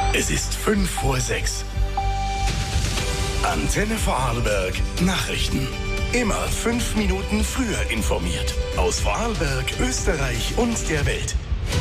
Es ist 5:06 Uhr. Antenne Vorarlberg Nachrichten. Immer 5 Minuten früher informiert. Aus Vorarlberg, Österreich und der Welt.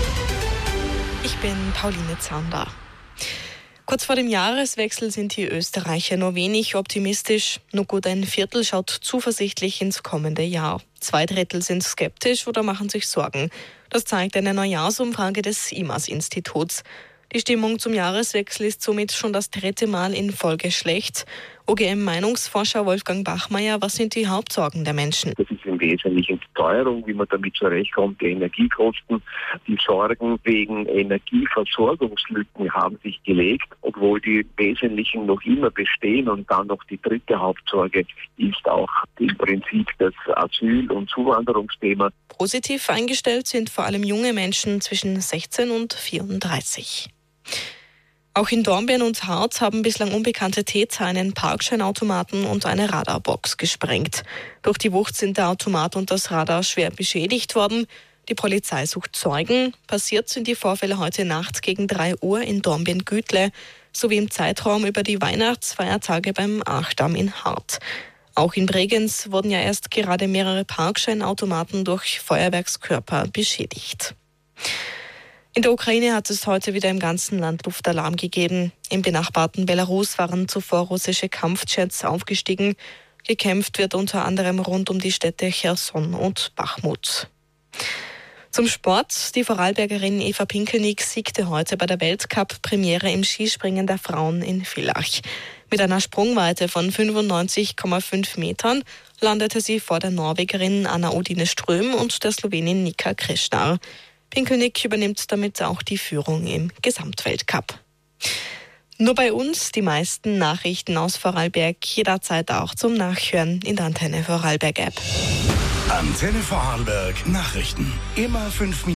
Ich bin Pauline Zander. Kurz vor dem Jahreswechsel sind die Österreicher nur wenig optimistisch. Nur gut ein Viertel schaut zuversichtlich ins kommende Jahr. 2/3 sind skeptisch oder machen sich Sorgen. Das zeigt eine Neujahrsumfrage des IMAS-Instituts. Die Stimmung zum Jahreswechsel ist somit schon das 3. Mal in Folge schlecht. OGM-Meinungsforscher Wolfgang Bachmeier, was sind die Hauptsorgen der Menschen? Das ist im Wesentlichen die Teuerung, wie man damit zurechtkommt, die Energiekosten. Die Sorgen wegen Energieversorgungslücken haben sich gelegt, obwohl die Wesentlichen noch immer bestehen. Und dann noch die dritte Hauptsorge ist auch im Prinzip das Asyl- und Zuwanderungsthema. Positiv eingestellt sind vor allem junge Menschen zwischen 16 und 34. Auch in Dornbirn und Harz haben bislang unbekannte Täter einen Parkscheinautomaten und eine Radarbox gesprengt. Durch die Wucht sind der Automat und das Radar schwer beschädigt worden. Die Polizei sucht Zeugen. Passiert sind die Vorfälle heute Nacht gegen 3 Uhr in Dornbirn-Gütle sowie im Zeitraum über die Weihnachtsfeiertage beim Achdamm in Hart. Auch in Bregenz wurden ja erst gerade mehrere Parkscheinautomaten durch Feuerwerkskörper beschädigt. In der Ukraine hat es heute wieder im ganzen Land Luftalarm gegeben. Im benachbarten Belarus waren zuvor russische Kampfjets aufgestiegen. Gekämpft wird unter anderem rund um die Städte Cherson und Bachmut. Zum Sport. Die Vorarlbergerin Eva Pinkelnick siegte heute bei der Weltcup-Premiere im Skispringen der Frauen in Villach. Mit einer Sprungweite von 95,5 Metern landete sie vor der Norwegerin Anna Odine Ström und der Slowenin Nika Krešnar. Pinkelnick übernimmt damit auch die Führung im Gesamtweltcup. Nur bei uns die meisten Nachrichten aus Vorarlberg, jederzeit auch zum Nachhören in der Antenne Vorarlberg App. Antenne Vorarlberg Nachrichten. Immer 5 Minuten.